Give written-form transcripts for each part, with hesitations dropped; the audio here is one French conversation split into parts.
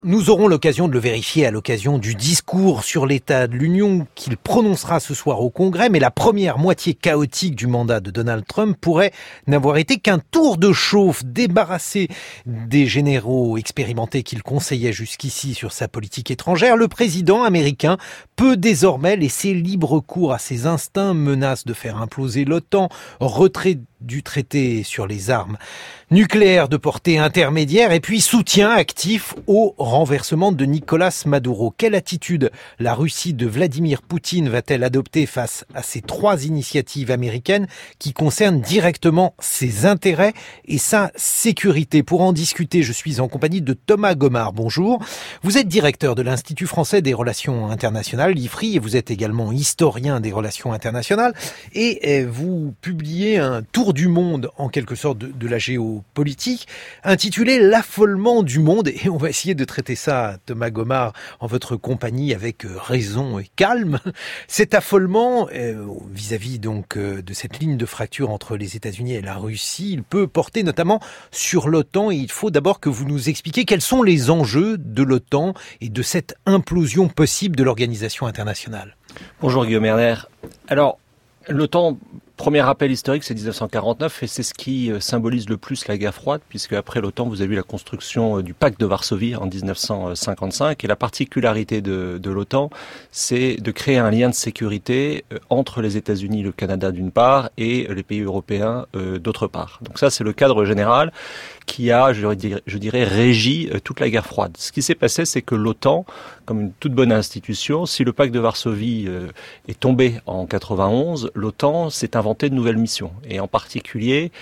Nous aurons l'occasion de le vérifier à l'occasion du discours sur l'état de l'Union qu'il prononcera ce soir au Congrès, mais la première moitié chaotique du mandat de Donald Trump pourrait n'avoir été qu'un tour de chauffe débarrassé des généraux expérimentés qu'il conseillait jusqu'ici sur sa politique étrangère. Le président américain peut désormais laisser libre cours à ses instincts, menace de faire imploser l'OTAN, retrait du traité sur les armes nucléaires de portée intermédiaire et puis soutien actif au renversement de Nicolás Maduro. Quelle attitude la Russie de Vladimir Poutine va-t-elle adopter face à ces trois initiatives américaines qui concernent directement ses intérêts et sa sécurité? Pour en discuter, je suis en compagnie de Thomas Gomard. Bonjour. Vous êtes directeur de l'Institut français des relations internationales, l'IFRI, et vous êtes également historien des relations internationales et vous publiez un tour du monde, en quelque sorte, de la géopolitique, intitulé «L'affolement du monde». Et on va essayer de traiter ça, Thomas Gomard, en votre compagnie, avec raison et calme. Cet affolement, vis-à-vis donc de cette ligne de fracture entre les États-Unis et la Russie, il peut porter notamment sur l'OTAN. Et il faut d'abord que vous nous expliquiez quels sont les enjeux de l'OTAN et de cette implosion possible de l'organisation internationale. Bonjour Guillaume Erner. Alors, l'OTAN, premier rappel historique, c'est 1949 et c'est ce qui symbolise le plus la guerre froide, puisque après l'OTAN, vous avez eu la construction du pacte de Varsovie en 1955 et la particularité de l'OTAN, c'est de créer un lien de sécurité entre les États-Unis et le Canada d'une part et les pays européens d'autre part. Donc ça, c'est le cadre général qui a, je dirais, régi toute la guerre froide. Ce qui s'est passé, c'est que l'OTAN, comme une toute bonne institution, si le pacte de Varsovie est tombé en 91, l'OTAN s'est inventé de nouvelles missions. Et en particulier,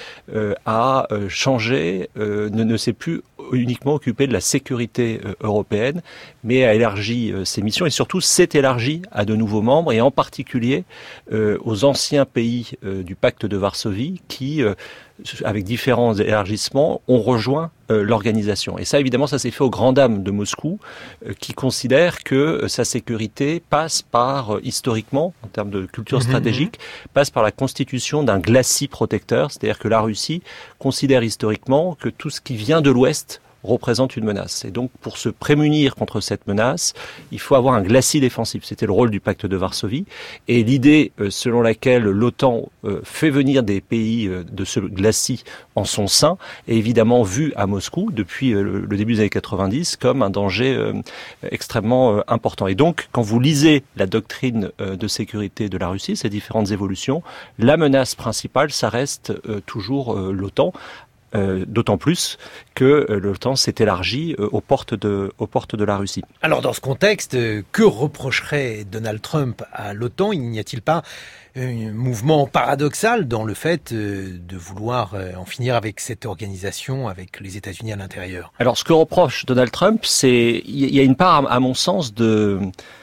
a changé, ne s'est plus uniquement occupé de la sécurité européenne, mais a élargi ses missions et surtout s'est élargi à de nouveaux membres et en particulier aux anciens pays du pacte de Varsovie qui, avec différents élargissements, ont rejoint l'organisation. Et ça, évidemment, ça s'est fait aux grandes dames de Moscou, qui considèrent que sa sécurité passe par, historiquement, en termes de culture stratégique, passe par la constitution d'un glacis protecteur, c'est-à-dire que la Russie considère historiquement que tout ce qui vient de l'Ouest représente une menace. Et donc, pour se prémunir contre cette menace, il faut avoir un glacis défensif. C'était le rôle du pacte de Varsovie. Et l'idée selon laquelle l'OTAN fait venir des pays de ce glacis en son sein est évidemment vue à Moscou depuis le début des années 90 comme un danger extrêmement important. Et donc, quand vous lisez la doctrine de sécurité de la Russie, ces différentes évolutions, la menace principale, ça reste toujours l'OTAN. D'autant plus que l'OTAN s'est élargi aux portes de la Russie. Alors dans ce contexte, que reprocherait Donald Trump à l'OTAN? Il n'y a-t-il pas un mouvement paradoxal dans le fait de vouloir en finir avec cette organisation, avec les États-Unis à l'intérieur? Alors ce que reproche Donald Trump, c'est il y a une part, à mon sens, de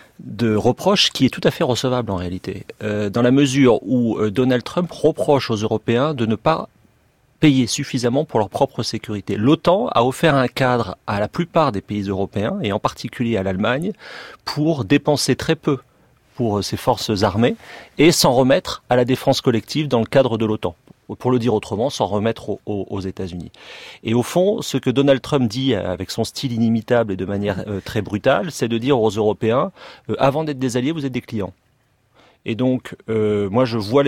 reproche qui est tout à fait recevable en réalité, dans la mesure où Donald Trump reproche aux Européens de ne pas payer suffisamment pour leur propre sécurité. L'OTAN a offert un cadre à la plupart des pays européens, et en particulier à l'Allemagne, pour dépenser très peu pour ses forces armées et s'en remettre à la défense collective dans le cadre de l'OTAN. Pour le dire autrement, s'en remettre aux États-Unis. Et au fond, ce que Donald Trump dit avec son style inimitable et de manière très brutale, c'est de dire aux Européens, avant d'être des alliés, vous êtes des clients. Et donc, moi, je vois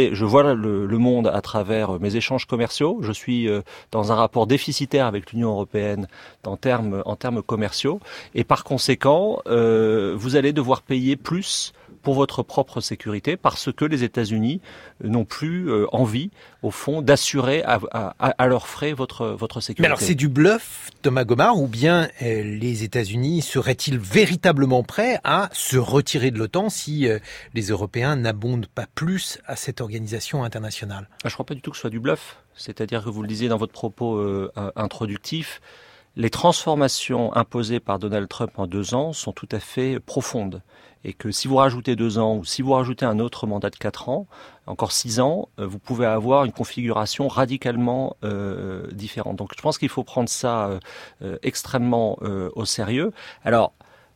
le monde à travers mes échanges commerciaux. Je suis dans un rapport déficitaire avec l'Union européenne en termes commerciaux. Et par conséquent, vous allez devoir payer plus pour votre propre sécurité parce que les États-Unis n'ont plus envie, au fond, d'assurer à leurs frais votre sécurité. Mais alors, c'est du bluff, Thomas Gomard, ou bien les États-Unis seraient-ils véritablement prêts à se retirer de l'OTAN si les Européens n'abondent pas plus à cette organisation internationale? Je ne crois pas du tout que ce soit du bluff. C'est-à-dire que vous le disiez dans votre propos introductif, les transformations imposées par Donald Trump en 2 ans sont tout à fait profondes. Et que si vous rajoutez 2 ans ou si vous rajoutez un autre mandat de 4 ans, encore 6 ans, vous pouvez avoir une configuration radicalement différente. Donc je pense qu'il faut prendre ça extrêmement au sérieux. Alors,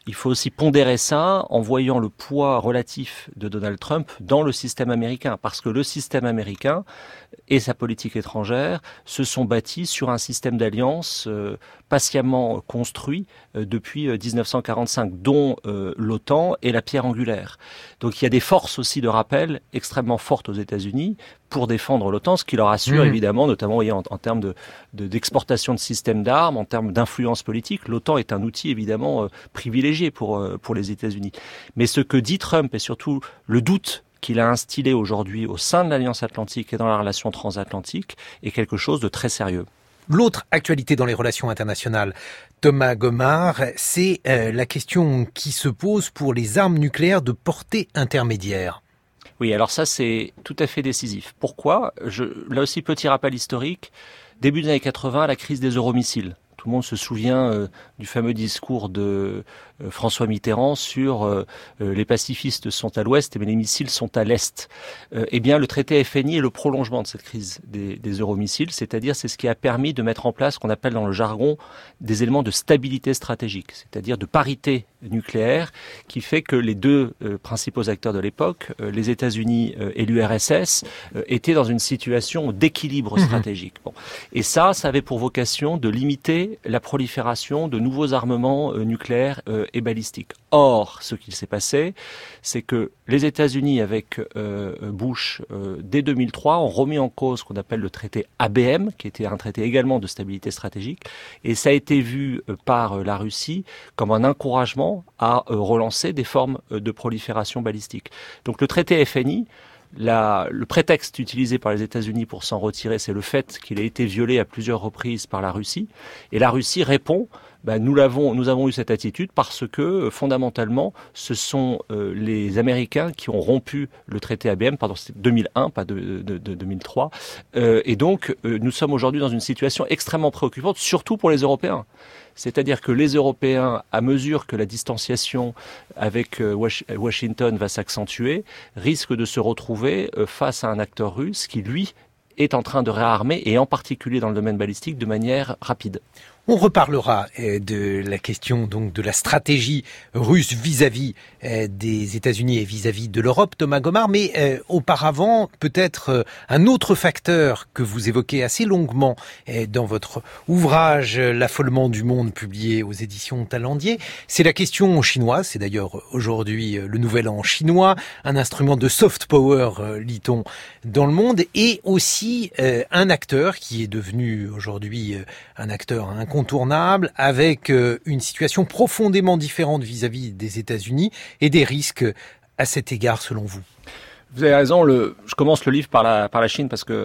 il faut aussi pondérer ça en voyant le poids relatif de Donald Trump dans le système américain. Parce que le système américain et sa politique étrangère se sont bâtis sur un système d'alliance patiemment construit depuis 1945, dont l'OTAN est la pierre angulaire. Donc il y a des forces aussi de rappel extrêmement fortes aux États-Unis pour défendre l'OTAN, ce qui leur assure évidemment, notamment en termes d'exportation de systèmes d'armes, en termes d'influence politique. L'OTAN est un outil évidemment privilégié pour les États-Unis. Mais ce que dit Trump, et surtout le doute qu'il a instillé aujourd'hui au sein de l'Alliance Atlantique et dans la relation transatlantique, est quelque chose de très sérieux. L'autre actualité dans les relations internationales, Thomas Gomard, c'est la question qui se pose pour les armes nucléaires de portée intermédiaire. Oui, alors ça c'est tout à fait décisif. Pourquoi ? Là aussi, petit rappel historique, début des années 80, la crise des euromissiles. Tout le monde se souvient du fameux discours de François Mitterrand sur les pacifistes sont à l'ouest mais les missiles sont à l'est. Eh bien, le traité FNI est le prolongement de cette crise des euromissiles, c'est-à-dire c'est ce qui a permis de mettre en place ce qu'on appelle dans le jargon des éléments de stabilité stratégique, c'est-à-dire de parité nucléaire, qui fait que les deux principaux acteurs de l'époque, les États-Unis et l'URSS, étaient dans une situation d'équilibre stratégique. Bon. Et ça avait pour vocation de limiter la prolifération de nouveaux armements nucléaires et balistiques. Or, ce qu'il s'est passé, c'est que les États-Unis, avec Bush, dès 2003, ont remis en cause ce qu'on appelle le traité ABM, qui était un traité également de stabilité stratégique, et ça a été vu par la Russie comme un encouragement à relancer des formes de prolifération balistique. Donc le traité FNI, le prétexte utilisé par les États-Unis pour s'en retirer, c'est le fait qu'il a été violé à plusieurs reprises par la Russie. Et la Russie répond, nous avons eu cette attitude parce que fondamentalement, ce sont les Américains qui ont rompu le traité ABM, pardon, c'était 2001, pas de 2003. Et donc, nous sommes aujourd'hui dans une situation extrêmement préoccupante, surtout pour les Européens. C'est-à-dire que les Européens, à mesure que la distanciation avec Washington va s'accentuer, risquent de se retrouver face à un acteur russe qui, lui, est en train de réarmer, et en particulier dans le domaine balistique, de manière rapide. On reparlera de la question donc de la stratégie russe vis-à-vis des États-Unis et vis-à-vis de l'Europe, Thomas Gomard, mais auparavant, peut-être un autre facteur que vous évoquez assez longuement dans votre ouvrage L'affolement du monde, publié aux éditions Talandier, c'est la question chinoise. C'est d'ailleurs aujourd'hui le nouvel an chinois, un instrument de soft power, lit-on, dans le monde, et aussi un acteur qui est devenu aujourd'hui un acteur incontournable, avec une situation profondément différente vis-à-vis des États-Unis et des risques à cet égard, selon vous. Vous avez raison, je commence le livre par la Chine parce que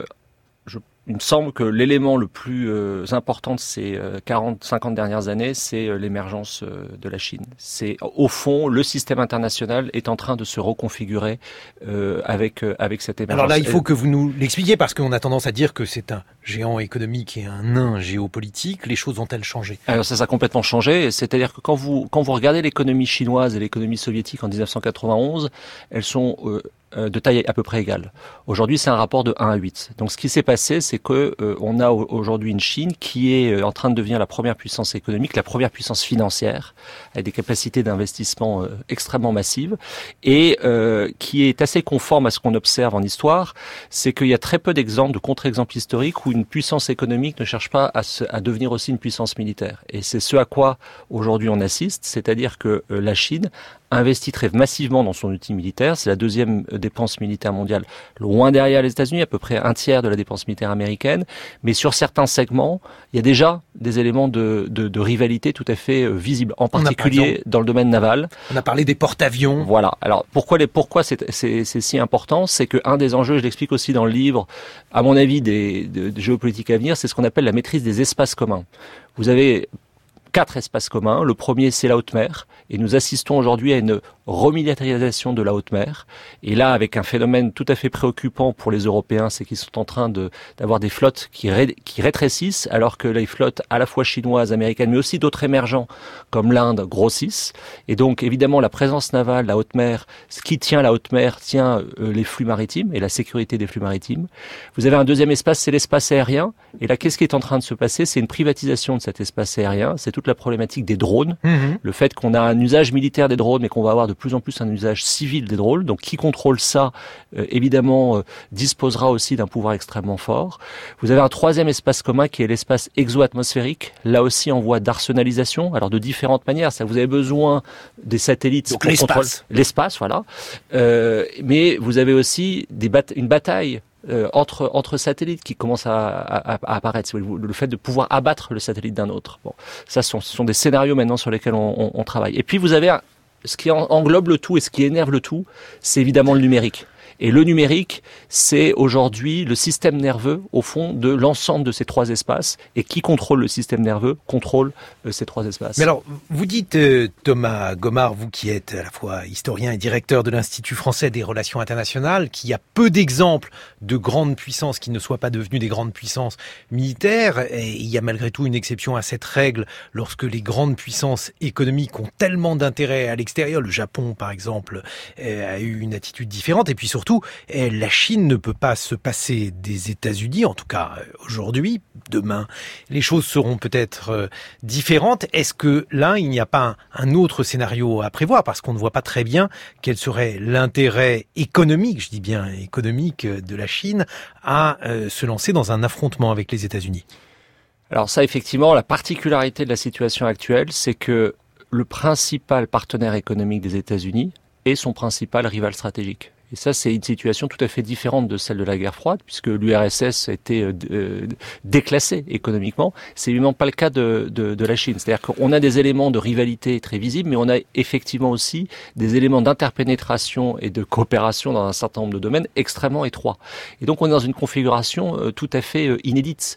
il me semble que l'élément le plus important de ces 40-50 dernières années, c'est l'émergence de la Chine. C'est, au fond, le système international est en train de se reconfigurer avec cette émergence. Alors là, il faut que vous nous l'expliquiez, parce qu'on a tendance à dire que c'est un géant économique et un nain géopolitique. Les choses ont-elles changé ? Alors ça a complètement changé. C'est-à-dire que quand vous regardez l'économie chinoise et l'économie soviétique en 1991, elles sont de taille à peu près égale. Aujourd'hui, c'est un rapport de 1 à 8. Donc, ce qui s'est passé, c'est que on a aujourd'hui une Chine qui est en train de devenir la première puissance économique, la première puissance financière, avec des capacités d'investissement extrêmement massives, et qui est assez conforme à ce qu'on observe en histoire. C'est qu'il y a très peu d'exemples, de contre-exemples historiques où une puissance économique ne cherche pas à devenir aussi une puissance militaire. Et c'est ce à quoi aujourd'hui on assiste, c'est-à-dire que la Chine investit très massivement dans son outil militaire. C'est la deuxième dépense militaire mondiale, loin derrière les États-Unis, à peu près un tiers de la dépense militaire américaine. Mais sur certains segments, il y a déjà des éléments de rivalité tout à fait visibles, en particulier dans le domaine naval. On a parlé des porte-avions. Voilà. Alors pourquoi c'est si important ? C'est que un des enjeux, je l'explique aussi dans le livre, à mon avis, de géopolitique à venir, c'est ce qu'on appelle la maîtrise des espaces communs. Vous avez 4 espaces communs. Le premier, c'est la haute mer. Et nous assistons aujourd'hui à une remilitarisation de la haute mer. Et là, avec un phénomène tout à fait préoccupant pour les Européens, c'est qu'ils sont en train d'avoir des flottes qui rétrécissent, alors que les flottes à la fois chinoises, américaines, mais aussi d'autres émergents, comme l'Inde, grossissent. Et donc, évidemment, la présence navale, la haute mer, ce qui tient la haute mer, tient les flux maritimes et la sécurité des flux maritimes. Vous avez un deuxième espace, c'est l'espace aérien. Et là, qu'est-ce qui est en train de se passer? C'est une privatisation de cet espace aérien. C'est toute la problématique des drones. Le fait qu'on a un usage militaire des drones, mais qu'on va avoir de plus en plus un usage civil des drones. Donc, qui contrôle ça, évidemment, disposera aussi d'un pouvoir extrêmement fort. Vous avez un troisième espace commun qui est l'espace exo-atmosphérique. Là aussi, en voie d'arsenalisation. Alors, de différentes manières. Ça, vous avez besoin des satellites. Donc, l'espace, voilà. Mais vous avez aussi une bataille entre satellites qui commence à apparaître. Le fait de pouvoir abattre le satellite d'un autre. Bon, ça, ce sont des scénarios maintenant sur lesquels on travaille. Et puis vous avez ce qui englobe le tout et ce qui énerve le tout, c'est évidemment le numérique. Et le numérique, c'est aujourd'hui le système nerveux, au fond, de l'ensemble de ces trois espaces. Et qui contrôle le système nerveux, contrôle ces trois espaces. Mais alors, vous dites, Thomas Gomard, vous qui êtes à la fois historien et directeur de l'Institut français des relations internationales, qu'il y a peu d'exemples de grandes puissances qui ne soient pas devenues des grandes puissances militaires. Et il y a malgré tout une exception à cette règle lorsque les grandes puissances économiques ont tellement d'intérêt à l'extérieur. Le Japon, par exemple, a eu une attitude différente. Et puis surtout, la Chine ne peut pas se passer des États-Unis, en tout cas aujourd'hui, demain. Les choses seront peut-être différentes. Est-ce que là, il n'y a pas un autre scénario à prévoir? Parce qu'on ne voit pas très bien quel serait l'intérêt économique, je dis bien économique, de la Chine à se lancer dans un affrontement avec les États-Unis. Alors ça, effectivement, la particularité de la situation actuelle, c'est que le principal partenaire économique des États-Unis est son principal rival stratégique. Et ça, c'est une situation tout à fait différente de celle de la guerre froide, puisque l'URSS a été déclassée économiquement. C'est évidemment pas le cas de la Chine. C'est-à-dire qu'on a des éléments de rivalité très visibles, mais on a effectivement aussi des éléments d'interpénétration et de coopération dans un certain nombre de domaines extrêmement étroits. Et donc, on est dans une configuration tout à fait inédite.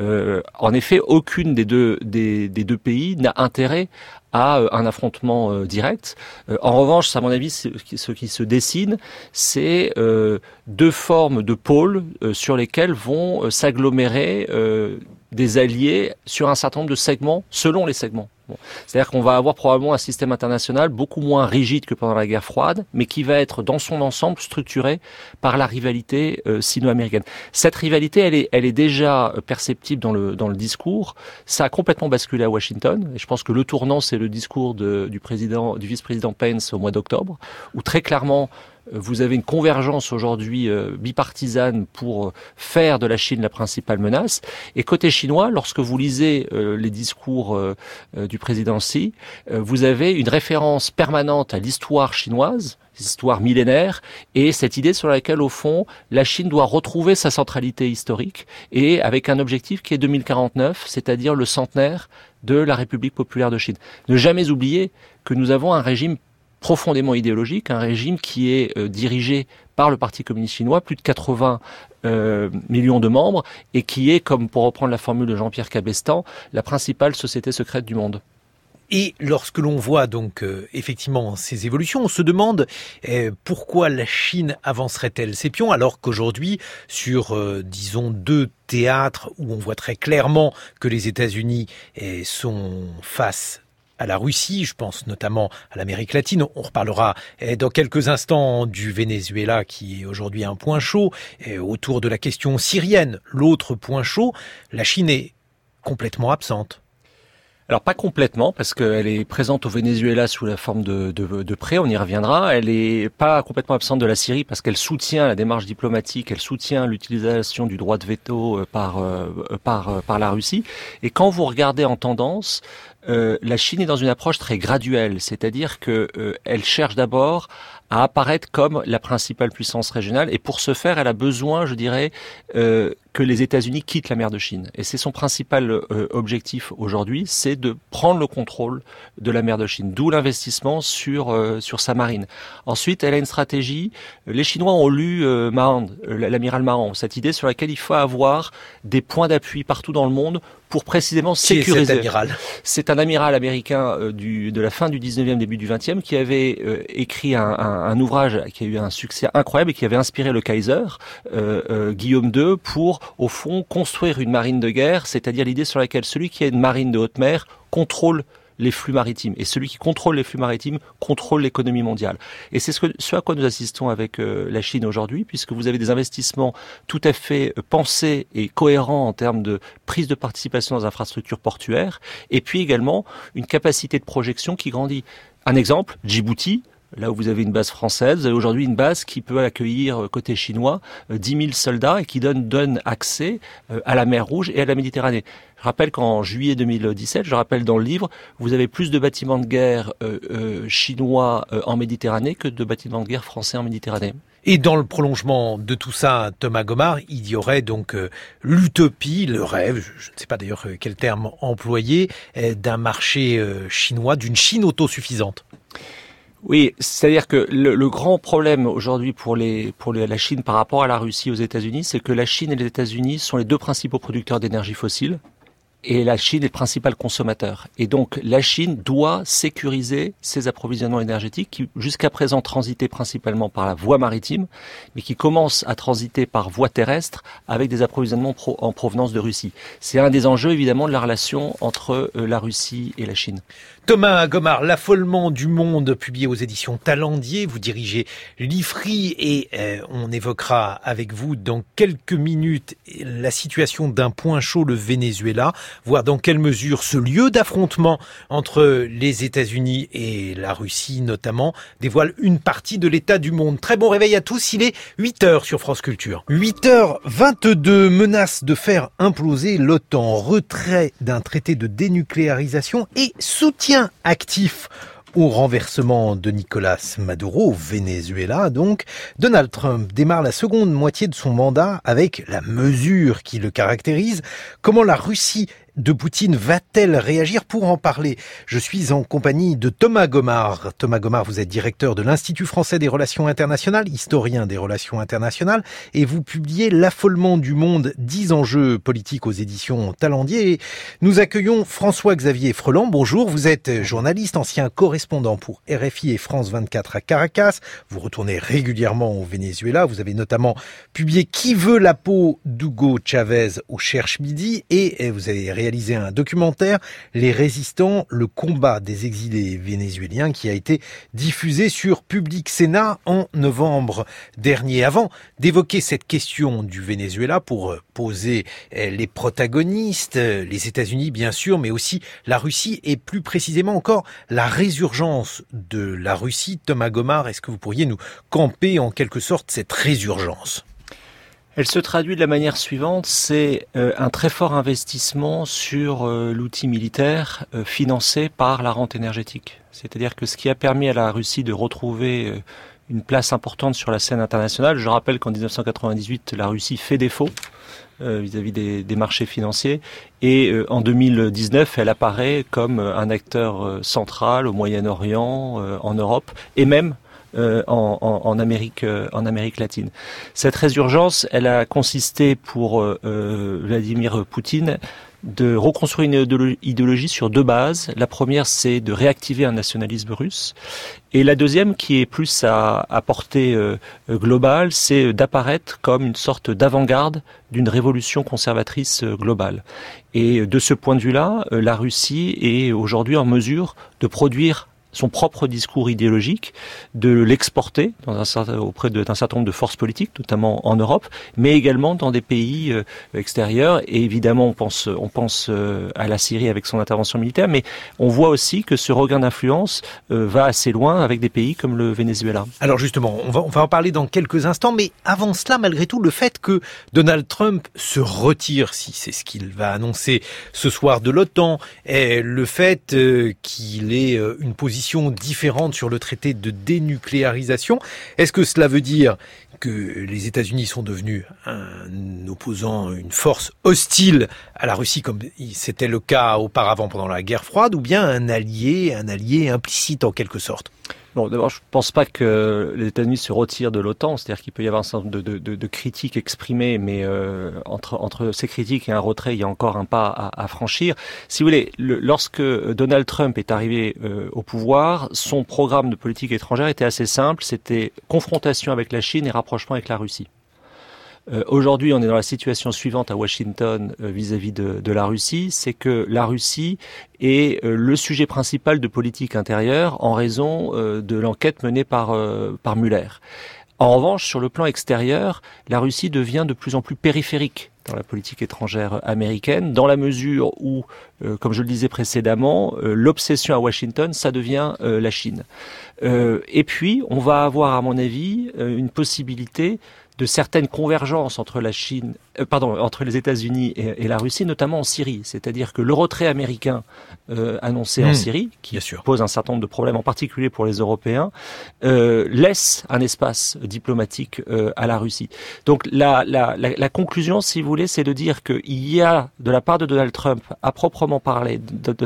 En effet, aucune des deux pays n'a intérêt à un affrontement direct. En revanche, à mon avis, ce qui se dessine, c'est deux formes de pôles sur lesquels vont s'agglomérer des alliés sur un certain nombre de segments, selon les segments. Bon. C'est-à-dire qu'on va avoir probablement un système international beaucoup moins rigide que pendant la guerre froide, mais qui va être dans son ensemble structuré par la rivalité sino-américaine. Cette rivalité, elle est déjà perceptible dans le discours. Ça a complètement basculé à Washington. Et je pense que le tournant, c'est le discours du vice-président Pence au mois d'octobre, où très clairement, vous avez une convergence aujourd'hui bipartisane pour faire de la Chine la principale menace. Et côté chinois, lorsque vous lisez les discours du président Xi, vous avez une référence permanente à l'histoire chinoise, l'histoire millénaire, et cette idée sur laquelle, au fond, la Chine doit retrouver sa centralité historique, et avec un objectif qui est 2049, c'est-à-dire le centenaire de la République populaire de Chine. Ne jamais oublier que nous avons un régime profondément idéologique, un régime qui est dirigé par le Parti communiste chinois, plus de 80 millions de membres, et qui est, comme pour reprendre la formule de Jean-Pierre Cabestan, la principale société secrète du monde. Et lorsque l'on voit donc effectivement ces évolutions, on se demande pourquoi la Chine avancerait-elle ses pions alors qu'aujourd'hui, sur disons deux théâtres où on voit très clairement que les États-Unis sont face à la Russie, je pense notamment à l'Amérique latine. On reparlera dans quelques instants du Venezuela qui est aujourd'hui un point chaud, autour de la question syrienne, l'autre point chaud. La Chine est complètement absente. Alors pas complètement, parce qu'elle est présente au Venezuela sous la forme de prêts, on y reviendra. Elle est pas complètement absente de la Syrie, parce qu'elle soutient la démarche diplomatique, elle soutient l'utilisation du droit de veto par la Russie. Et quand vous regardez en tendance, la Chine est dans une approche très graduelle, c'est-à-dire que elle cherche d'abord à apparaître comme la principale puissance régionale, et pour ce faire, elle a besoin, je dirais, que les États-Unis quittent la mer de Chine. Et c'est son principal objectif aujourd'hui, c'est de prendre le contrôle de la mer de Chine, d'où l'investissement sur sa marine. Ensuite, elle a une stratégie. Les Chinois ont lu l'amiral Mahon, cette idée sur laquelle il faut avoir des points d'appui partout dans le monde pour précisément sécuriser. Qui est cet amiral ? C'est un amiral américain de la fin du 19e, début du 20e, qui avait écrit un ouvrage qui a eu un succès incroyable et qui avait inspiré le Kaiser, Guillaume II, pour, au fond, construire une marine de guerre, c'est-à-dire l'idée sur laquelle celui qui a une marine de haute mer contrôle les flux maritimes. Et celui qui contrôle les flux maritimes contrôle l'économie mondiale. Et c'est ce à quoi nous assistons avec la Chine aujourd'hui, puisque vous avez des investissements tout à fait pensés et cohérents en termes de prise de participation dans les infrastructures portuaires, et puis également une capacité de projection qui grandit. Un exemple, Djibouti. Là où vous avez une base française, vous avez aujourd'hui une base qui peut accueillir, côté chinois, 10 000 soldats et qui donne accès à la mer Rouge et à la Méditerranée. Je rappelle qu'en juillet 2017, je rappelle dans le livre, vous avez plus de bâtiments de guerre chinois en Méditerranée que de bâtiments de guerre français en Méditerranée. Et dans le prolongement de tout ça, Thomas Gomart, il y aurait donc l'utopie, le rêve, je ne sais pas d'ailleurs quel terme employer, d'un marché chinois, d'une Chine autosuffisante. Oui, c'est-à-dire que le grand problème aujourd'hui pour la Chine par rapport à la Russie et aux États-Unis, c'est que la Chine et les États-Unis sont les deux principaux producteurs d'énergie fossile. Et la Chine est le principal consommateur. Et donc, la Chine doit sécuriser ses approvisionnements énergétiques qui, jusqu'à présent, transitaient principalement par la voie maritime, mais qui commencent à transiter par voie terrestre avec des approvisionnements en provenance de Russie. C'est un des enjeux, évidemment, de la relation entre la Russie et la Chine. Thomas Gomart, L'affolement du monde, publié aux éditions Talendier. Vous dirigez l'IFRI et on évoquera avec vous dans quelques minutes la situation d'un point chaud, le Venezuela, voir dans quelle mesure ce lieu d'affrontement entre les États-Unis et la Russie notamment dévoile une partie de l'état du monde. Très bon réveil à tous, il est 8h sur France Culture. 8h22, menace de faire imploser l'OTAN, retrait d'un traité de dénucléarisation et soutien actif au renversement de Nicolas Maduro au Venezuela. Donc, Donald Trump démarre la seconde moitié de son mandat avec la mesure qui le caractérise. Comment la Russie de Poutine va-t-elle réagir? Pour en parler, je suis en compagnie de Thomas Gomart. Thomas Gomart, vous êtes directeur de l'Institut français des relations internationales, historien des relations internationales, et vous publiez L'affolement du monde, 10 enjeux politiques aux éditions Talendier. Et nous accueillons François-Xavier Freland. Bonjour, vous êtes journaliste, ancien correspondant pour RFI et France 24 à Caracas. Vous retournez régulièrement au Venezuela. Vous avez notamment publié Qui veut la peau d'Hugo Chavez au Cherche Midi, et vous avez réalisé un documentaire, Les résistants, le combat des exilés vénézuéliens, qui a été diffusé sur Public Sénat en novembre dernier. Avant d'évoquer cette question du Venezuela, pour poser les protagonistes, les États-Unis bien sûr, mais aussi la Russie et plus précisément encore la résurgence de la Russie. Thomas Gomart, est-ce que vous pourriez nous camper en quelque sorte cette résurgence ? Elle se traduit de la manière suivante, c'est un très fort investissement sur l'outil militaire financé par la rente énergétique. C'est-à-dire que ce qui a permis à la Russie de retrouver une place importante sur la scène internationale, je rappelle qu'en 1998, la Russie fait défaut vis-à-vis des marchés financiers, et en 2019, elle apparaît comme un acteur central au Moyen-Orient, en Europe, et même en Amérique latine. Cette résurgence, elle a consisté pour Vladimir Poutine de reconstruire une idéologie sur deux bases. La première, c'est de réactiver un nationalisme russe. Et la deuxième, qui est plus à portée globale, c'est d'apparaître comme une sorte d'avant-garde d'une révolution conservatrice globale. Et de ce point de vue-là, la Russie est aujourd'hui en mesure de produire son propre discours idéologique, de l'exporter auprès d'un certain nombre de forces politiques, notamment en Europe, mais également dans des pays extérieurs. Et évidemment, on pense à la Syrie avec son intervention militaire, mais on voit aussi que ce regain d'influence va assez loin avec des pays comme le Venezuela. Alors justement, on va en parler dans quelques instants, mais avant cela, malgré tout, le fait que Donald Trump se retire, si c'est ce qu'il va annoncer ce soir de l'OTAN, et le fait qu'il ait une position différente sur le traité de dénucléarisation. Est-ce que cela veut dire que les États-Unis sont devenus un opposant, une force hostile à la Russie, comme c'était le cas auparavant pendant la guerre froide, ou bien un allié implicite en quelque sorte ? Bon, d'abord, je pense pas que les États-Unis se retirent de l'OTAN, c'est-à-dire qu'il peut y avoir un certain nombre de critiques exprimées, mais entre ces critiques et un retrait, il y a encore un pas à franchir. Si vous voulez, lorsque Donald Trump est arrivé au pouvoir, son programme de politique étrangère était assez simple, c'était confrontation avec la Chine et rapprochement avec la Russie. Aujourd'hui, on est dans la situation suivante à Washington vis-à-vis de la Russie, c'est que la Russie est le sujet principal de politique intérieure en raison de l'enquête menée par Mueller. En revanche, sur le plan extérieur, la Russie devient de plus en plus périphérique dans la politique étrangère américaine, dans la mesure où, comme je le disais précédemment, l'obsession à Washington, ça devient la Chine. Et puis, on va avoir, à mon avis, une possibilité de certaines convergences entre la Chine, entre les États-Unis et la Russie, notamment en Syrie. C'est-à-dire que le retrait américain annoncé en Syrie, qui pose un certain nombre de problèmes, en particulier pour les Européens, laisse un espace diplomatique à la Russie. Donc la conclusion, si vous voulez, c'est de dire qu'il y a, de la part de Donald Trump, à proprement parler, de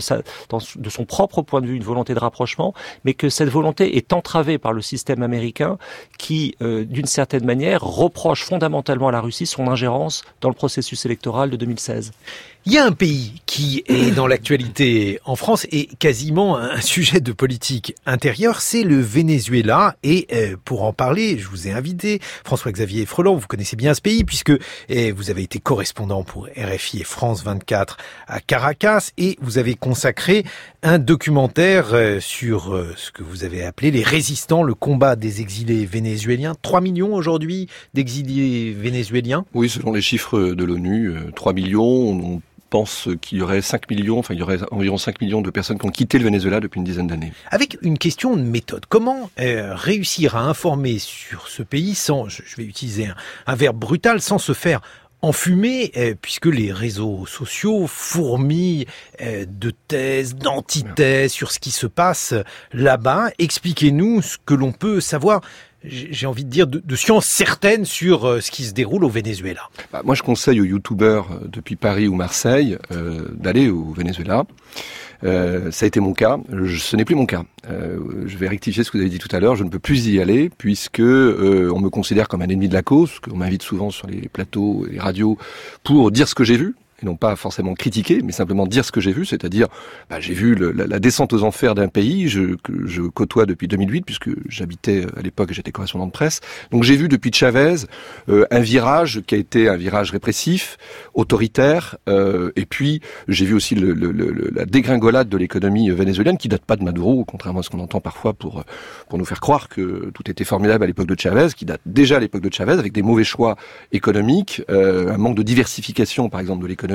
son propre point de vue, une volonté de rapprochement, mais que cette volonté est entravée par le système américain qui, d'une certaine manière, reproche fondamentalement à la Russie son ingérence dans le processus électoral de 2016. Il y a un pays qui est dans l'actualité en France et quasiment un sujet de politique intérieure, c'est le Venezuela. Et pour en parler, je vous ai invité, François-Xavier Freland, vous connaissez bien ce pays puisque vous avez été correspondant pour RFI et France 24 à Caracas et vous avez consacré un documentaire sur ce que vous avez appelé les résistants, le combat des exilés vénézuéliens. 3 millions aujourd'hui d'exilés vénézuéliens. Oui, selon les chiffres de l'ONU, 3 millions. On pense qu'il y aurait 5 millions, il y aurait environ 5 millions de personnes qui ont quitté le Venezuela depuis une dizaine d'années. Avec une question de méthode, comment réussir à informer sur ce pays sans, je vais utiliser un verbe brutal, sans se faire enfumer, puisque les réseaux sociaux fourmillent de thèses, d'antithèses sur ce qui se passe là-bas. Expliquez-nous ce que l'on peut savoir, j'ai envie de dire, de sciences certaines sur ce qui se déroule au Venezuela. Moi, je conseille aux youtubeurs depuis Paris ou Marseille d'aller au Venezuela. Ça a été mon cas. Ce n'est plus mon cas. Je vais rectifier ce que vous avez dit tout à l'heure. Je ne peux plus y aller puisque on me considère comme un ennemi de la cause, qu'on m'invite souvent sur les plateaux et les radios pour dire ce que j'ai vu. Et non pas forcément critiquer, mais simplement dire ce que j'ai vu, c'est-à-dire j'ai vu la descente aux enfers d'un pays que je côtoie depuis 2008, puisque j'habitais à l'époque, j'étais correspondant de presse. Donc j'ai vu depuis Chavez un virage qui a été un virage répressif, autoritaire, et puis j'ai vu aussi la dégringolade de l'économie vénézuélienne qui date pas de Maduro, contrairement à ce qu'on entend parfois pour nous faire croire que tout était formidable à l'époque de Chavez, qui date déjà à l'époque de Chavez avec des mauvais choix économiques, un manque de diversification par exemple de l'économie,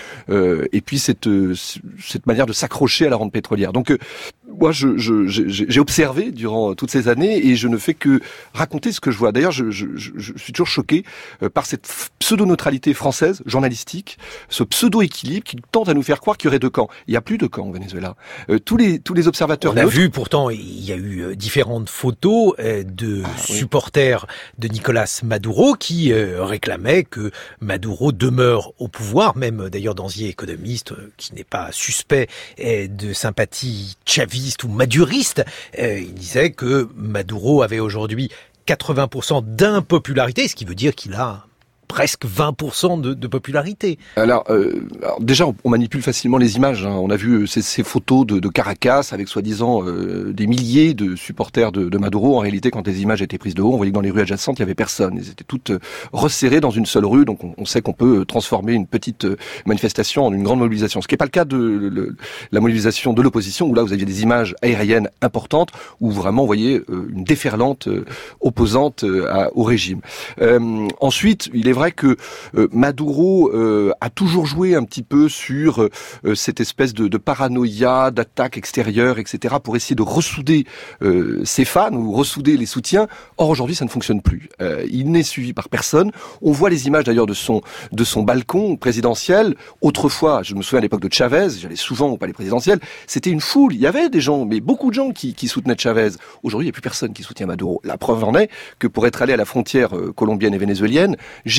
et puis cette manière de s'accrocher à la rente pétrolière. Donc moi j'ai observé durant toutes ces années et je ne fais que raconter ce que je vois. D'ailleurs je suis toujours choqué par cette pseudo-neutralité française journalistique, ce pseudo-équilibre qui tente à nous faire croire qu'il y aurait deux camps. Il n'y a plus de camp au Venezuela. Tous les observateurs... On a vu pourtant, il y a eu différentes photos de supporters de Nicolas Maduro qui réclamaient que Maduro demeure au pouvoir, même d'ailleurs Danzier, économiste, qui n'est pas suspect de sympathie chaviste ou maduriste, il disait que Maduro avait aujourd'hui 80% d'impopularité, ce qui veut dire qu'il a presque 20% de popularité. Alors déjà, on manipule facilement les images. On a vu ces photos de Caracas avec soi-disant des milliers de supporters de Maduro. En réalité, quand les images étaient prises de haut, on voyait que dans les rues adjacentes, il y avait personne. Elles étaient toutes resserrées dans une seule rue. Donc on sait qu'on peut transformer une petite manifestation en une grande mobilisation. Ce qui n'est pas le cas de la mobilisation de l'opposition, où là, vous aviez des images aériennes importantes, où vraiment, vous voyez une déferlante opposante au régime. Ensuite, il est vrai que Maduro a toujours joué un petit peu sur cette espèce de paranoïa, d'attaque extérieure, etc., pour essayer de ressouder ses fans ou ressouder les soutiens. Or, aujourd'hui, ça ne fonctionne plus. Il n'est suivi par personne. On voit les images d'ailleurs de son balcon présidentiel. Autrefois, je me souviens à l'époque de Chavez, j'allais souvent au palais présidentiel, c'était une foule. Il y avait des gens, mais beaucoup de gens qui soutenaient Chavez. Aujourd'hui, il n'y a plus personne qui soutient Maduro. La preuve en est que pour être allé à la frontière colombienne et vénézuélienne, j'ai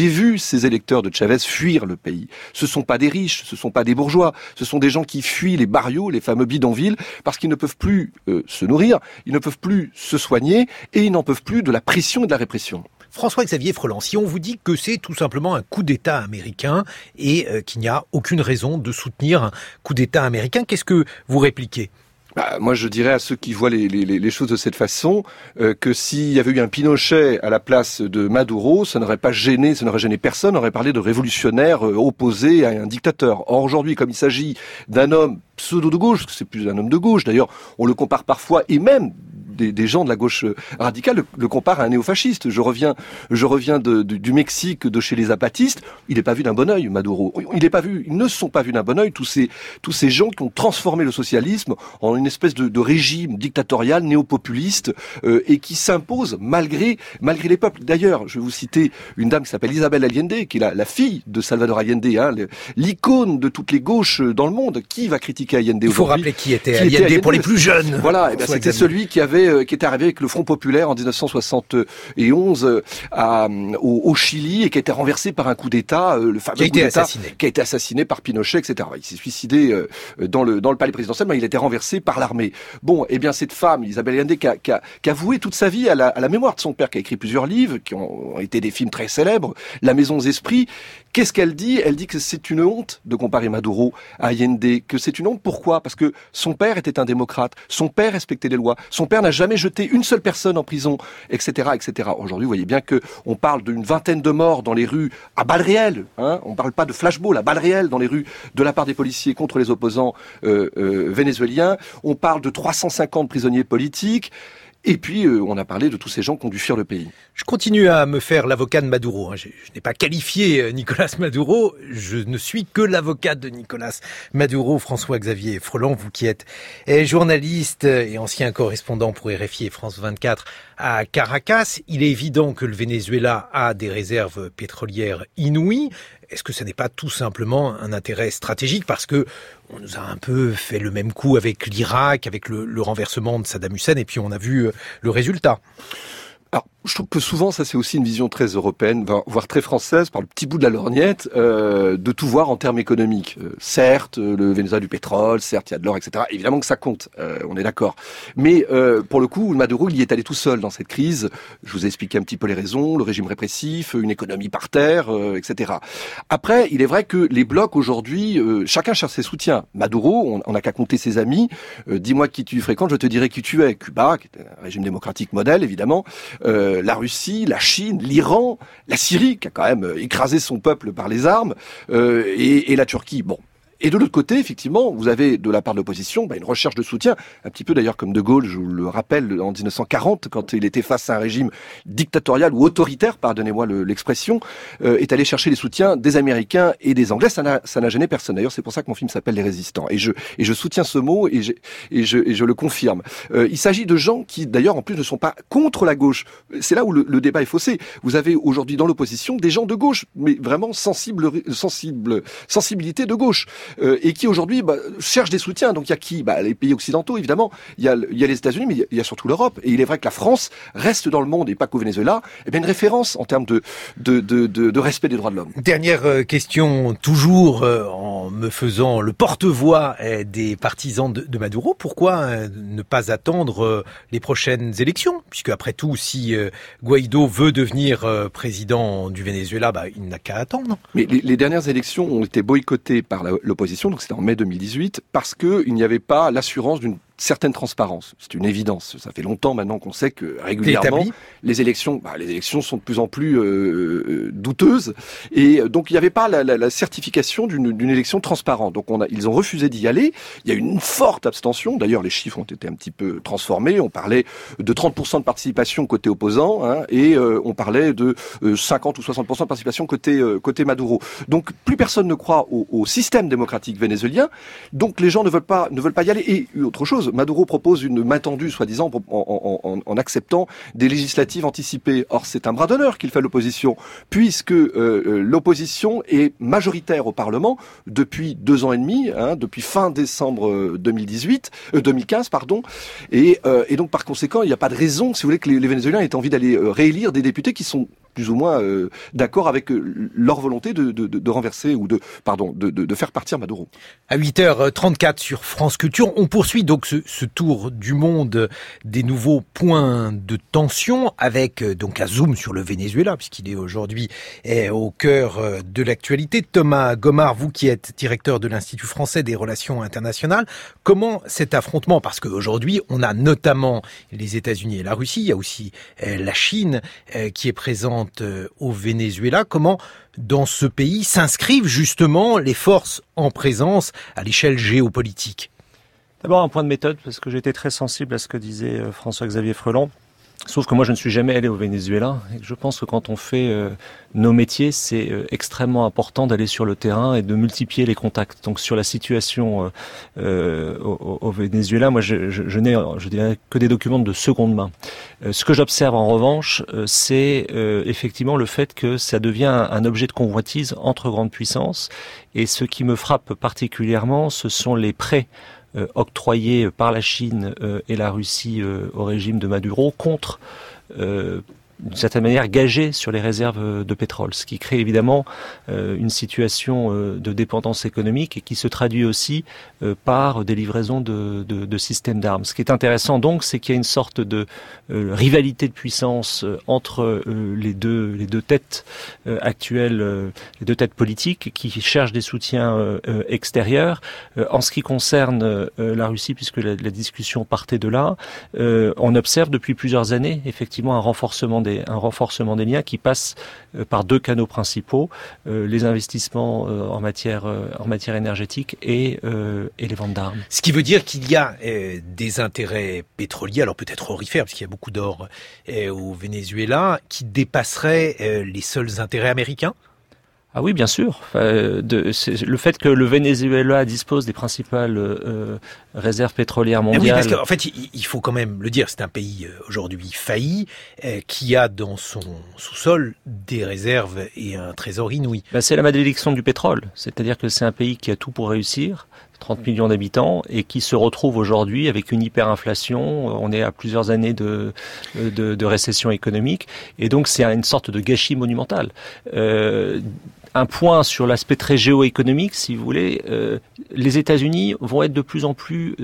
j'ai vu ces électeurs de Chavez fuir le pays. Ce sont pas des riches, ce sont pas des bourgeois, ce sont des gens qui fuient les barrios, les fameux bidonvilles, parce qu'ils ne peuvent plus se nourrir, ils ne peuvent plus se soigner, et ils n'en peuvent plus de la pression et de la répression. François-Xavier Freland, si on vous dit que c'est tout simplement un coup d'État américain et qu'il n'y a aucune raison de soutenir un coup d'État américain, qu'est-ce que vous répliquez ? Moi, je dirais à ceux qui voient les choses de cette façon que s'il y avait eu un Pinochet à la place de Maduro, ça n'aurait gêné personne, on aurait parlé de révolutionnaire opposé à un dictateur. Or, aujourd'hui, comme il s'agit d'un homme pseudo de gauche, parce que c'est plus un homme de gauche, d'ailleurs, on le compare parfois, et même des gens de la gauche radicale le comparent à un néofasciste. Je reviens du Mexique, de chez les zapatistes. Il n'est pas vu d'un bon œil, Maduro. Ils ne sont pas vus d'un bon œil, tous ces gens qui ont transformé le socialisme en une espèce de régime dictatorial, néo-populiste, et qui s'impose malgré les peuples. D'ailleurs, je vais vous citer une dame qui s'appelle Isabel Allende, qui est la fille de Salvador Allende, l'icône de toutes les gauches dans le monde. Qui va critiquer Allende aujourd'hui ? Il faut rappeler qui était Allende pour les plus jeunes. Voilà, c'était celui qui est arrivé avec le Front populaire en 1971 au Chili et qui a été renversé par un coup d'État, le fameux coup d'État qui a été assassiné par Pinochet, etc. Il s'est suicidé dans le palais présidentiel, mais il a été renversé par l'armée. Bon, eh bien cette femme, Isabel Allende, qui a voué toute sa vie à la mémoire de son père, qui a écrit plusieurs livres, qui ont été des films très célèbres, La Maison des Esprits. Qu'est-ce qu'elle dit ? Elle dit que c'est une honte de comparer Maduro à Allende, que c'est une honte. Pourquoi ? Parce que son père était un démocrate, son père respectait les lois, son père n'a jamais jeté une seule personne en prison, etc., etc. Aujourd'hui, vous voyez bien que on parle d'une vingtaine de morts dans les rues à balles réelles. On ne parle pas de flashball, à balles réelles dans les rues de la part des policiers contre les opposants vénézuéliens. On parle de 350 prisonniers politiques. Et puis, on a parlé de tous ces gens qui ont dû fuir le pays. Je continue à me faire l'avocat de Maduro. Je n'ai pas qualifié Nicolas Maduro. Je ne suis que l'avocat de Nicolas Maduro. François-Xavier Freland, vous qui êtes journaliste et ancien correspondant pour RFI et France 24 à Caracas. Il est évident que le Venezuela a des réserves pétrolières inouïes. Est-ce que ce n'est pas tout simplement un intérêt stratégique parce que on nous a un peu fait le même coup avec l'Irak, avec le renversement de Saddam Hussein, et puis on a vu le résultat. Alors, je trouve que souvent, ça c'est aussi une vision très européenne, voire très française, par le petit bout de la lorgnette, de tout voir en termes économiques. Certes, le Venezuela du pétrole, certes, il y a de l'or, etc. Évidemment que ça compte, on est d'accord. Mais pour le coup, Maduro, il y est allé tout seul dans cette crise. Je vous ai expliqué un petit peu les raisons, le régime répressif, une économie par terre, etc. Après, il est vrai que les blocs aujourd'hui, chacun cherche ses soutiens. Maduro, on n'a qu'à compter ses amis. Dis-moi qui tu fréquentes, je te dirai qui tu es. Cuba, qui est un régime démocratique modèle, évidemment. La Russie, la Chine, l'Iran, la Syrie, qui a quand même écrasé son peuple par les armes, et la Turquie. Bon. Et de l'autre côté, effectivement, vous avez de la part de l'opposition une recherche de soutien, un petit peu d'ailleurs comme De Gaulle, je vous le rappelle, en 1940, quand il était face à un régime dictatorial ou autoritaire, pardonnez-moi l'expression, est allé chercher les soutiens des Américains et des Anglais. Ça n'a gêné personne. D'ailleurs, c'est pour ça que mon film s'appelle Les Résistants. Et je soutiens ce mot et je le confirme. Il s'agit de gens qui, d'ailleurs, en plus, ne sont pas contre la gauche. C'est là où le débat est faussé. Vous avez aujourd'hui dans l'opposition des gens de gauche, mais vraiment sensibilité de gauche. Et qui aujourd'hui cherchent des soutiens. Donc il y a qui ? Les pays occidentaux, évidemment. Il y a les États-Unis, mais il y a surtout l'Europe. Et il est vrai que la France reste dans le monde, et pas qu'au Venezuela, une référence en termes de respect des droits de l'homme. Dernière question, toujours en me faisant le porte-voix des partisans de Maduro. Pourquoi ne pas attendre les prochaines élections ? Puisque après tout, si Guaido veut devenir président du Venezuela, il n'a qu'à attendre. Mais les dernières élections ont été boycottées par l'opposition, donc c'était en mai 2018, parce qu'il n'y avait pas l'assurance d'une certaine transparence. C'est une évidence. Ça fait longtemps maintenant qu'on sait que régulièrement les élections sont de plus en plus douteuses, et donc il n'y avait pas la certification d'une élection transparente. Donc ils ont refusé d'y aller. Il y a eu une forte abstention. D'ailleurs, les chiffres ont été un petit peu transformés. On parlait de 30% de participation côté opposant, et on parlait de 50 ou 60% de participation côté Maduro. Donc plus personne ne croit au système démocratique vénézuélien. Donc les gens ne veulent pas y aller. Et autre chose, Maduro propose une main tendue, soi-disant, en acceptant des législatives anticipées. Or, c'est un bras d'honneur qu'il fait à l'opposition, puisque l'opposition est majoritaire au Parlement depuis 2 ans et demi, depuis fin décembre 2015, et donc par conséquent, il n'y a pas de raison, si vous voulez, que les Vénézuéliens aient envie d'aller réélire des députés qui sont plus ou moins d'accord avec leur volonté de renverser ou de faire partir Maduro. À 8h34 sur France Culture, on poursuit donc ce tour du monde des nouveaux points de tension avec donc un zoom sur le Venezuela puisqu'il est aujourd'hui au cœur de l'actualité. Thomas Gomard, vous qui êtes directeur de l'Institut français des relations internationales, comment cet affrontement, parce qu'aujourd'hui on a notamment les États-Unis et la Russie, il y a aussi la Chine qui est présente au Venezuela, comment dans ce pays s'inscrivent justement les forces en présence à l'échelle géopolitique? D'abord un point de méthode, parce que j'étais très sensible à ce que disait François-Xavier Freland. Sauf que moi, je ne suis jamais allé au Venezuela. Et je pense que quand on fait nos métiers, c'est extrêmement important d'aller sur le terrain et de multiplier les contacts. Donc sur la situation au Venezuela, moi, je n'ai, je dirais, que des documents de seconde main. Ce que j'observe en revanche, c'est effectivement le fait que ça devient un objet de convoitise entre grandes puissances. Et ce qui me frappe particulièrement, ce sont les prêts octroyés par la Chine et la Russie au régime de Maduro contre, d'une certaine manière, gagés sur les réserves de pétrole, ce qui crée évidemment une situation de dépendance économique et qui se traduit aussi par des livraisons de systèmes d'armes. Ce qui est intéressant donc, c'est qu'il y a une sorte de rivalité de puissance entre les deux têtes actuelles, les deux têtes politiques qui cherchent des soutiens extérieurs. En ce qui concerne la Russie, puisque la discussion partait de là, on observe depuis plusieurs années effectivement un renforcement des liens qui passent par deux canaux principaux, les investissements en matière énergétique et les ventes d'armes. Ce qui veut dire qu'il y a des intérêts pétroliers, alors peut-être aurifères, parce qu'il y a beaucoup d'or au Venezuela, qui dépasseraient les seuls intérêts américains? Ah oui, bien sûr. Le fait que le Venezuela dispose des principales réserves pétrolières mondiales. Ah oui, parce qu'en fait, il faut quand même le dire, c'est un pays aujourd'hui failli qui a dans son sous-sol des réserves et un trésor inouï. C'est la malédiction du pétrole. C'est-à-dire que c'est un pays qui a tout pour réussir. 30 millions d'habitants et qui se retrouve aujourd'hui avec une hyperinflation. On est à plusieurs années de récession économique et donc c'est une sorte de gâchis monumental. Un point sur l'aspect très géoéconomique, si vous voulez, les États-Unis vont être de plus en plus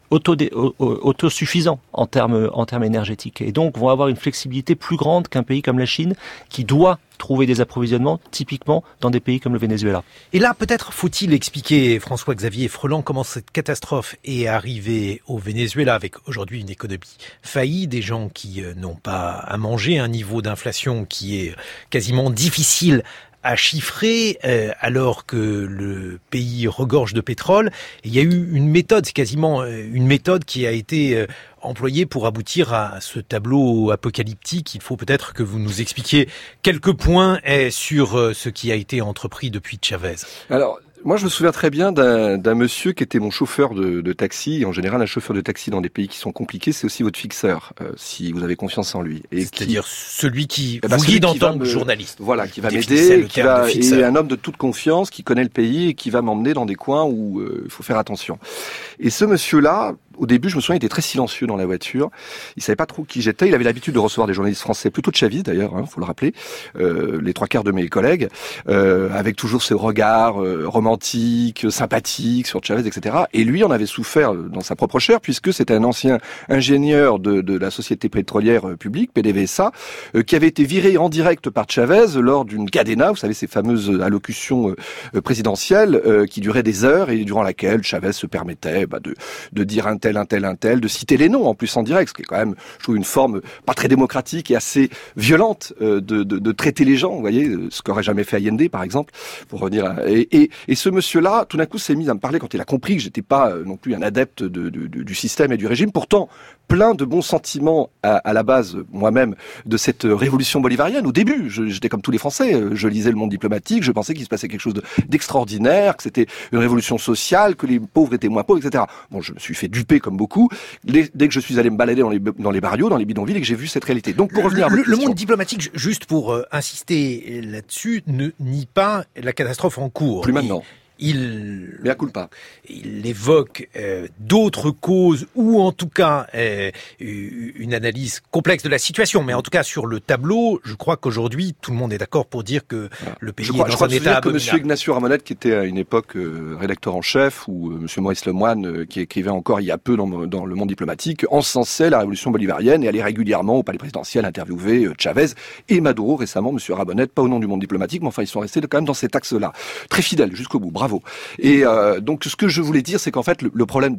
autosuffisants en termes énergétiques et donc vont avoir une flexibilité plus grande qu'un pays comme la Chine qui doit trouver des approvisionnements typiquement dans des pays comme le Venezuela. Et là, peut-être faut-il expliquer, François-Xavier Freland, comment cette catastrophe est arrivée au Venezuela avec aujourd'hui une économie faillie, des gens qui n'ont pas à manger, un niveau d'inflation qui est quasiment difficile à chiffrer alors que le pays regorge de pétrole. Et il y a eu une méthode, c'est quasiment une méthode qui a été employée pour aboutir à ce tableau apocalyptique. Il faut peut-être que vous nous expliquiez quelques points sur ce qui a été entrepris depuis Chavez. Alors, moi, je me souviens très bien d'un monsieur qui était mon chauffeur de taxi. Et en général, un chauffeur de taxi dans des pays qui sont compliqués, c'est aussi votre fixeur, si vous avez confiance en lui. C'est-à-dire celui qui vous guide en tant que journaliste. Voilà, qui va m'aider, et un homme de toute confiance, qui connaît le pays et qui va m'emmener dans des coins où il faut faire attention. Et ce monsieur-là, au début, je me souviens, il était très silencieux dans la voiture. Il savait pas trop qui j'étais. Il avait l'habitude de recevoir des journalistes français, plutôt de chavistes d'ailleurs, faut le rappeler, les trois quarts de mes collègues, avec toujours ce regard romantique, sympathique sur Chavez, etc. Et lui en avait souffert dans sa propre chair, puisque c'était un ancien ingénieur de la société pétrolière publique, PDVSA, qui avait été viré en direct par Chavez lors d'une cadena, vous savez, ces fameuses allocutions présidentielles qui duraient des heures et durant laquelle Chavez se permettait de dire un tel, de citer les noms en plus en direct, ce qui est quand même, je trouve, une forme pas très démocratique et assez violente de traiter les gens, vous voyez, ce qu'aurait jamais fait Allende, par exemple, pour revenir et ce monsieur-là, tout d'un coup, s'est mis à me parler quand il a compris que j'étais pas non plus un adepte du système et du régime, pourtant plein de bons sentiments à la base, moi-même, de cette révolution bolivarienne. Au début, j'étais comme tous les Français, je lisais Le Monde diplomatique, je pensais qu'il se passait quelque chose d'extraordinaire, que c'était une révolution sociale, que les pauvres étaient moins pauvres, etc. Bon, je me suis fait duper comme beaucoup, dès que je suis allé me balader dans les barrios, dans les bidonvilles, et que j'ai vu cette réalité. Donc, pour revenir à votre question, Le Monde diplomatique, juste pour insister là-dessus, ne nie pas la catastrophe en cours. Plus maintenant. Mais à coup pas. Il évoque d'autres causes ou en tout cas une analyse complexe de la situation. Mais en tout cas, sur le tableau, je crois qu'aujourd'hui, tout le monde est d'accord pour dire que le pays est dans un état abominable. Je crois que M. Ignacio Ramonet, qui était à une époque rédacteur en chef, ou M. Maurice Lemoine, qui écrivait encore il y a peu dans le Monde diplomatique, encensait la révolution bolivarienne et allait régulièrement au palais présidentiel interviewer Chavez et Maduro récemment, M. Ramonet, pas au nom du Monde diplomatique, mais enfin ils sont restés quand même dans cet axe-là. Très fidèles jusqu'au bout, bravo. Et donc ce que je voulais dire, c'est qu'en fait le problème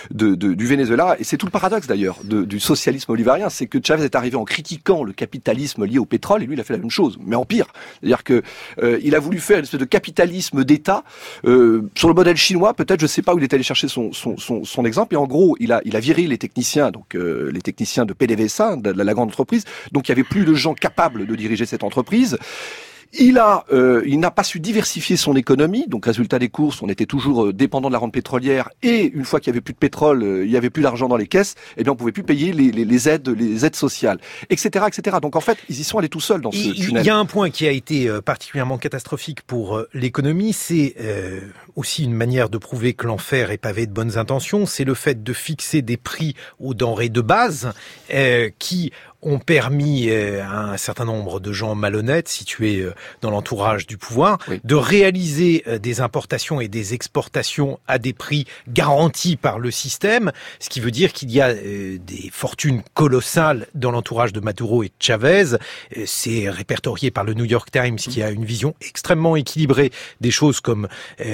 du Venezuela, et c'est tout le paradoxe d'ailleurs du socialisme bolivarien, c'est que Chavez est arrivé en critiquant le capitalisme lié au pétrole, et lui il a fait la même chose, mais en pire. C'est-à-dire que il a voulu faire une espèce de capitalisme d'État sur le modèle chinois, peut-être, je sais pas où il est allé chercher son exemple, et en gros il a viré les techniciens, donc les techniciens de PDVSA, de la grande entreprise, donc il y avait plus de gens capables de diriger cette entreprise. Il n'a pas su diversifier son économie, donc résultat des courses, on était toujours dépendant de la rente pétrolière, et une fois qu'il y avait plus de pétrole, il y avait plus d'argent dans les caisses, et bien on pouvait plus payer les aides sociales, etc., etc. Donc en fait, ils y sont allés tout seuls dans ce tunnel. Il y a un point qui a été particulièrement catastrophique pour l'économie, c'est aussi une manière de prouver que l'enfer est pavé de bonnes intentions, c'est le fait de fixer des prix aux denrées de base qui ont permis à un certain nombre de gens malhonnêtes situés dans l'entourage du pouvoir de réaliser des importations et des exportations à des prix garantis par le système, ce qui veut dire qu'il y a des fortunes colossales dans l'entourage de Maduro et de Chavez. C'est répertorié par le New York Times qui a une vision extrêmement équilibrée des choses comme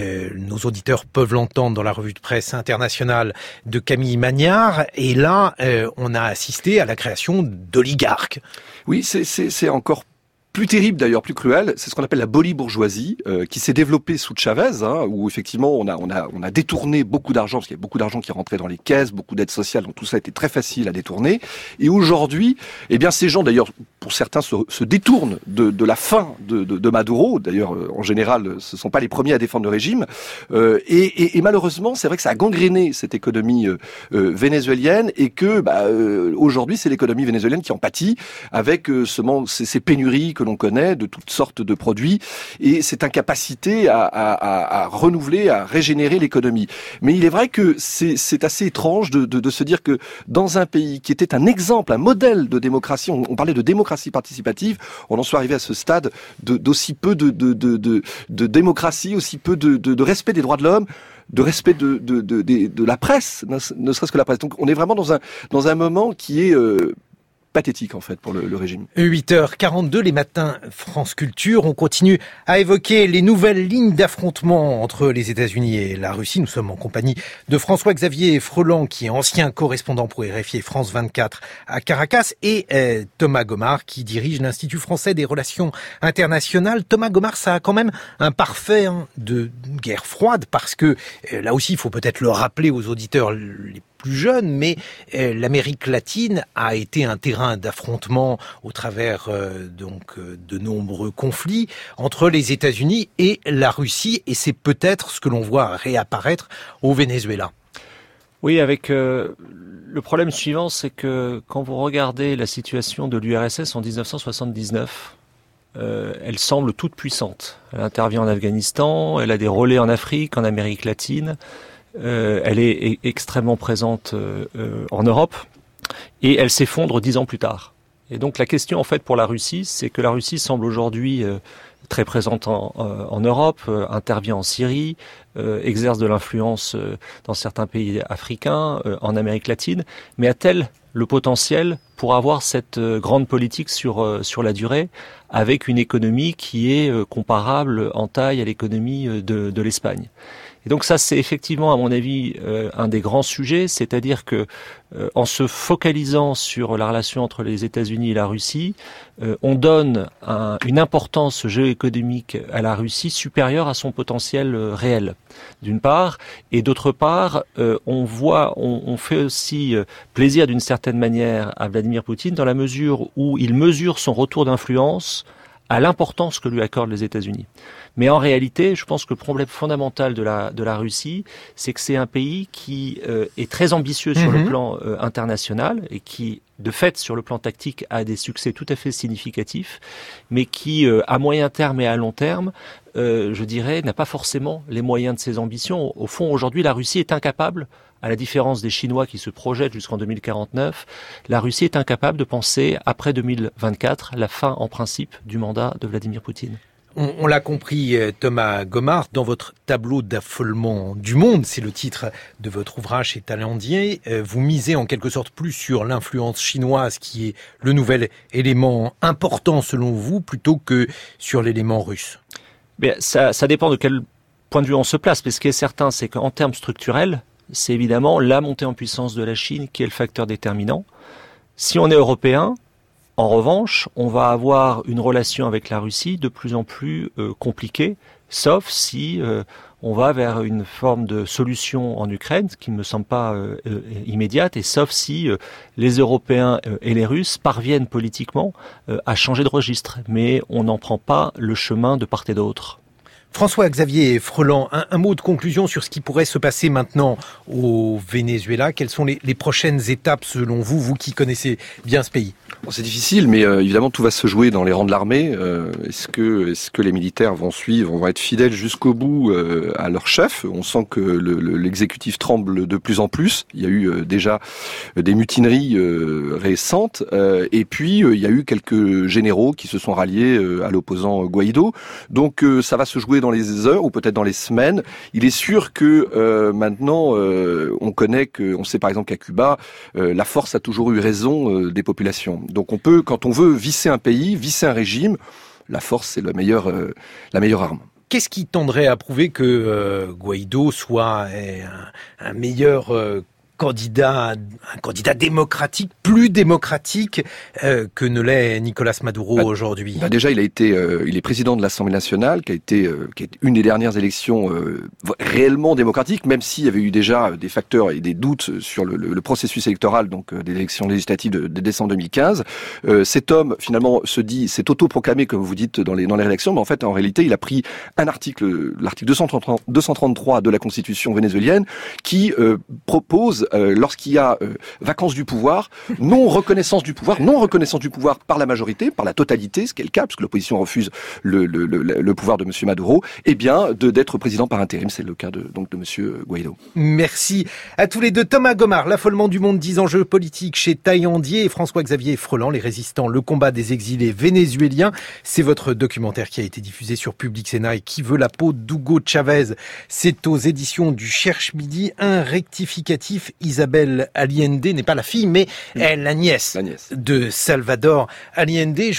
nos auditeurs peuvent l'entendre dans la revue de presse internationale de Camille Magnard. Et là, on a assisté à la création d'oligarques. Oui, c'est encore plus terrible d'ailleurs, plus cruel, c'est ce qu'on appelle la bolibourgeoisie, qui s'est développée sous Chavez, où effectivement on a détourné beaucoup d'argent, parce qu'il y a beaucoup d'argent qui rentrait dans les caisses, beaucoup d'aides sociales, donc tout ça était très facile à détourner. Et aujourd'hui, eh bien ces gens d'ailleurs, pour certains, se détournent de la fin de Maduro. D'ailleurs, en général, ce sont pas les premiers à défendre le régime. Et malheureusement, c'est vrai que ça a gangréné cette économie vénézuélienne, et que aujourd'hui, c'est l'économie vénézuélienne qui en pâtit, avec ces pénuries que l'on connaît de toutes sortes de produits, et cette incapacité à renouveler, à régénérer l'économie. Mais il est vrai que c'est assez étrange de se dire que dans un pays qui était un exemple, un modèle de démocratie, on parlait de démocratie participative, on en soit arrivé à ce stade d'aussi peu de démocratie, aussi peu de respect des droits de l'homme, de respect de la presse, ne serait-ce que la presse. Donc on est vraiment dans un moment qui est pathétique en fait pour le régime. 8h42, les matins France Culture. On continue à évoquer les nouvelles lignes d'affrontement entre les États-Unis et la Russie. Nous sommes en compagnie de François-Xavier Freland, qui est ancien correspondant pour RFI et France 24 à Caracas, et Thomas Gomard, qui dirige l'Institut français des relations internationales. Thomas Gomard, ça a quand même un parfait de guerre froide, parce que là aussi, il faut peut-être le rappeler aux auditeurs les plus jeune, mais l'Amérique latine a été un terrain d'affrontement au travers de nombreux conflits entre les États-Unis et la Russie, et c'est peut-être ce que l'on voit réapparaître au Venezuela. Oui, avec le problème suivant, c'est que quand vous regardez la situation de l'URSS en 1979, elle semble toute puissante. Elle intervient en Afghanistan, elle a des relais en Afrique, en Amérique latine. Elle est extrêmement présente en Europe, et elle s'effondre 10 ans plus tard. Et donc la question en fait pour la Russie, c'est que la Russie semble aujourd'hui très présente en Europe, intervient en Syrie, exerce de l'influence dans certains pays africains, en Amérique latine, mais a-t-elle le potentiel pour avoir cette grande politique sur la durée, avec une économie qui est comparable en taille à l'économie de l'Espagne? Et donc ça, c'est effectivement, à mon avis, un des grands sujets, c'est-à-dire que en se focalisant sur la relation entre les États-Unis et la Russie, on donne une importance géoéconomique à la Russie supérieure à son potentiel réel, d'une part, et d'autre part, on fait aussi plaisir d'une certaine manière à Vladimir Poutine dans la mesure où il mesure son retour d'influence à l'importance que lui accordent les États-Unis. Mais en réalité, je pense que le problème fondamental de la Russie, c'est que c'est un pays qui est très ambitieux sur le plan international et qui, de fait, sur le plan tactique, a des succès tout à fait significatifs, mais qui, à moyen terme et à long terme, je dirais, n'a pas forcément les moyens de ses ambitions. Au fond, aujourd'hui, la Russie est incapable, à la différence des Chinois qui se projettent jusqu'en 2049, la Russie est incapable de penser, après 2024, la fin, en principe, du mandat de Vladimir Poutine. On l'a compris, Thomas Gomart, dans votre tableau d'affolement du monde, c'est le titre de votre ouvrage chez Talendier, vous misez en quelque sorte plus sur l'influence chinoise qui est le nouvel élément important selon vous, plutôt que sur l'élément russe. Mais ça dépend de quel point de vue on se place, mais ce qui est certain, c'est qu'en termes structurels, c'est évidemment la montée en puissance de la Chine qui est le facteur déterminant. Si on est européen, en revanche, on va avoir une relation avec la Russie de plus en plus compliquée, sauf si on va vers une forme de solution en Ukraine, ce qui ne me semble pas immédiate, et sauf si les Européens et les Russes parviennent politiquement à changer de registre. Mais on n'en prend pas le chemin de part et d'autre. François-Xavier Freland, un mot de conclusion sur ce qui pourrait se passer maintenant au Venezuela. Quelles sont les prochaines étapes selon vous, vous qui connaissez bien ce pays? Bon, c'est difficile, mais évidemment tout va se jouer dans les rangs de l'armée. Est-ce que les militaires vont être fidèles jusqu'au bout à leur chef? On sent que l'exécutif tremble de plus en plus. Il y a eu déjà des mutineries récentes, et puis il y a eu quelques généraux qui se sont ralliés à l'opposant Guaido. Donc ça va se jouer dans les heures ou peut-être dans les semaines. Il est sûr que maintenant on sait par exemple qu'à Cuba, la force a toujours eu raison des populations. Donc quand on veut visser un pays, visser un régime, la force c'est la meilleure arme. Qu'est-ce qui tendrait à prouver que Guaido soit un meilleur candidat démocratique, plus démocratique que ne l'est Nicolas Maduro aujourd'hui? Déjà, il est président de l'Assemblée nationale, qui est une des dernières élections réellement démocratiques, même s'il y avait eu déjà des facteurs et des doutes sur le processus électoral, donc des élections législatives de décembre 2015. Cet homme, finalement, s'est autoproclamé, comme vous dites dans les rédactions, mais en réalité, il a pris un article, l'article 233 de la Constitution vénézuélienne, qui propose lorsqu'il y a vacance du pouvoir, non reconnaissance du pouvoir par la majorité, par la totalité, ce qui est le cas, puisque l'opposition refuse le pouvoir de M. Maduro, eh bien, d'être président par intérim. C'est le cas de M. Guaido. Merci à tous les deux. Thomas Gomart, L'affolement du monde, 10 enjeux politiques chez Taillandier, et François-Xavier Freland, Les résistants, le combat des exilés vénézuéliens. C'est votre documentaire qui a été diffusé sur Public Sénat et Qui veut la peau d'Hugo Chavez. C'est aux éditions du Cherche Midi. Un rectificatif: Isabel Allende n'est pas la fille, mais la nièce de Salvador Allende.